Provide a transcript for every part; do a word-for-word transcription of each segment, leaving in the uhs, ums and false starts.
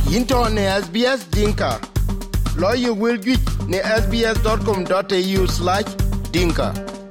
into ne S B S Dinka. Lawyer will get ne s b s dot com dot a u slash dinka.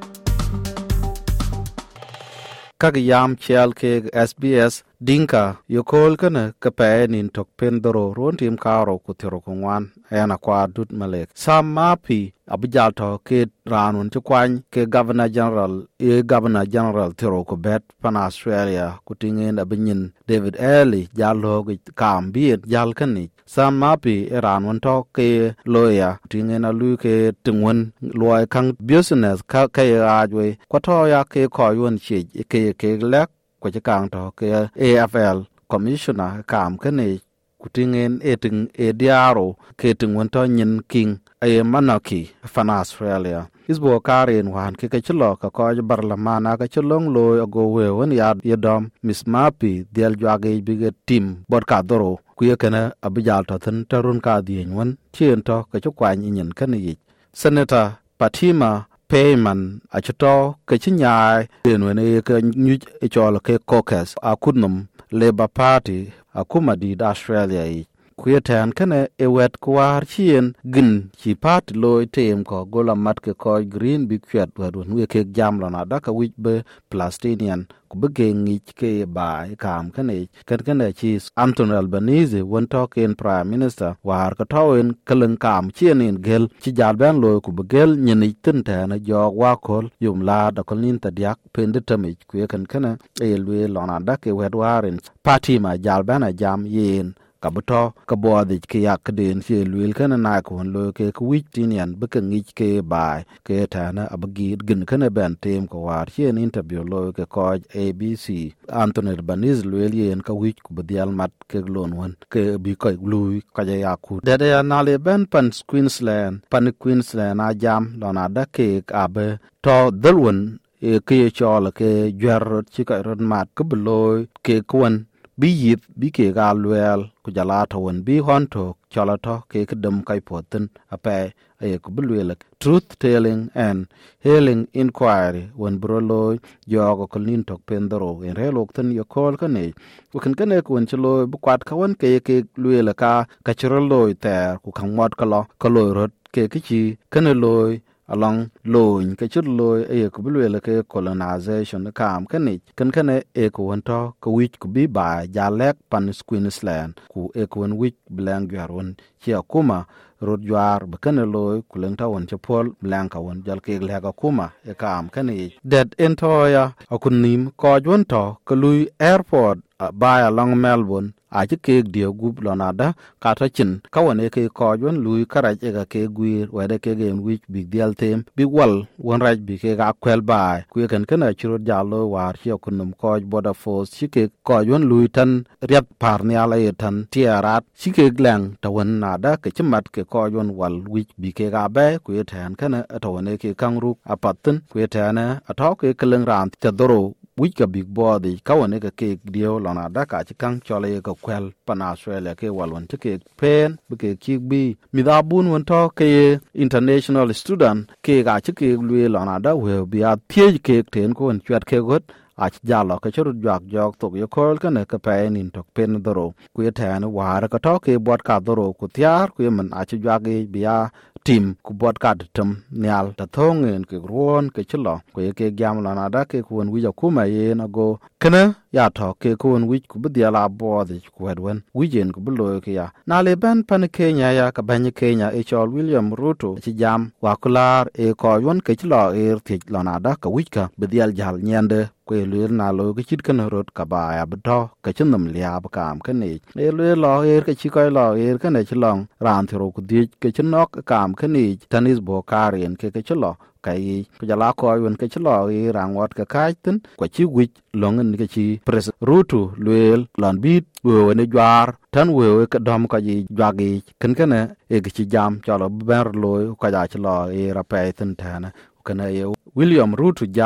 Kagiyam chial ke S B S Dinka yokol kana kape nin tok pendoro ron tim karo kutiro kongwan ena kwa dut malek sam mapi abijal to ke ranun chukwan ke governor general e governor general tiro ko bet pan Australia kutingen abinyin David Early jalo kam biet jal kani sam mapi e ranun to ke lawyer tingen alu ke tungwen loy kang business ka ke ajwe kwato ya ke koyun chi ke ke lek kwa chakang to ke A F L commissioner kam kani kutingen eting e diaro ke tungwen to nyin king e manaki fan Australia isbo karin wan ke ke chlo ka ko barlamana ka chlong lo go we won ya yedom Miss Mapi dial jwage bige team bot ka doro kuye kana abijal to tan tarun ka dien won chien to ka chukwan nyin kani Senator Patima Payman achuto ke chinya denwene ke nyu e cholo ke caucus akudnum Labour Party akuma di Australia i kuyetan kane e wet kwar chien gin chi part loy tem ko gola mat ke ko green big chat wadun we ke jam lona da ka wich be Palestinian ku be ngi ke bai kam kane kan kane chi Anthony Albanese won talk in prime minister war ka tawin kalen kam chien in gel chi jal ban loy ku be gel nyini tin ta na jog wa kol yum la da kolin ta diak pende tamich ku kan kane e lwe lona da ke wet warin party ma jal ban jam yin kabuto kabodi ke yak den che lwel kana na ko lo ke kwich tinian be ke ngich ke bai ke tana abagi gin kana ben tem ko war chen interview lo ke ko A B C Anthony Albanese lwel yen ka wich ku bedial mat ke lon won ke bi ko lui ka ja yaku de ya na le ben pan Queensland pan Queensland a jam lona da ke abe to delwon e ke chola ke jwer chi ka rod mat ke bloy ke kwon bi yip bi ke ga lwel ku jala to won bi honto chola to ke kedem kai poten ape e ku bulwel truth telling and healing inquiry won brolo yogo kolin tok pendoro en relok ten yo kol kane ku kan kane ku won chlo bu kwat ka won ke ke lwel ka ka chirolo ter ku kan mod kalo kalo rot ke kichi kane loy along loin ke chut loy e ku bulwel ke colonization kam kane kan kane e ku wonto ku wich ku bi ba jalek pan Queensland ku e ku won wich blang yarwon chi akuma rod jwar bakane loy ku leng ta won chepol blang ka won jal ke le ka kuma e kam kane dead entoya akunim ko jonto ku lui airport ba along Melbourne a ji ke dio gub lonada ka ta chin ka wone ke ko jon lui karaj e ka ke guir wede ke gen wich big deal tem big wal won raj bi ke ga kwel bai ku ken kana chiro jalo war chi okunum ko border force chi ke ko jon lui tan riat par ni ala e tan tiarat chi ke gleng ta won nada ke chimat ke ko jon wal wich bi ke ga be ku tan kana ta wone ke kangru apatten ku tan ato ke keleng ran ta doro wich ka big body ka wone ka ke dio lona da ka chi kang chole ka kwel pan Australia ke walon ke pen be ke ki bi mi da bun won to ke international student ke ga chi ke lwe lona da we bi a tie ke ten ko en chat ke got a jalo ka churu jak jok tok yo kol ka ne ka pe nin tok pen doro ku tan war ka to ke bot ka doro ku tiar ku man a chi jak ge bia tim ku bot ka tum nyal ta thongen ke ruon ke chlo ku ke gyam la na da ke ku won wi ja kuma ye na go kana ya to ke ku won wi ku bi la bo de ku wedwen wi jen ku lo ke ya na le ban pan Kenya ya ka ban Kenya e chol William Ruto chi jam wa kular e ko yon ke chlo e ti la na da ka wi ka bi dial jal nyande kwe lwer na lo ke chit kan rot ka ba ya bdo ka chinum liab kam kane e lwer lo er ke chi ko lo er kane chlong ran thro ku di ke chinok kam kane tanis bo karen ke ke chlo kai ku jala ko yon ke chlo e rangwat ka kaitin kwa chi wich longen ke chi pres rutu lwel lon bit wo ne jwar tan wo ke dom ka ji jwagi ken kane e ke chi jam chalo ber lo ka ja chlo e ra pe tin tana kana e William Ruto jam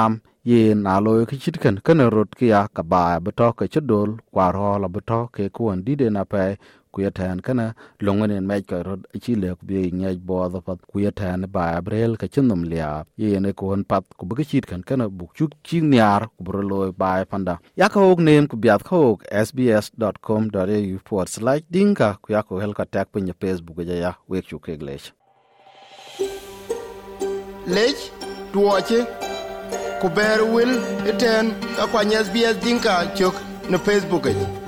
ye na lo ki chit kan kan rot ki ya ka ba beto ke chudol kwa ro la beto ke kuon dide na pe ku yatan kana longonen me ka rot chi le ku bi nyaj bo da pat ku yatan ba brel ka chinum lia ye ne kuon pat ku bi chit kan kana buk chuk chi nyar ku bro lo ba panda ya ka og nem ku biat ka og s b s dot com dot a u forward slash dinka ku ya ko hel ka tak pin Facebook ja ya wek chu ke glech lech tuoche ku ber wil iten ka kwany S B S Dinka chok na Facebook.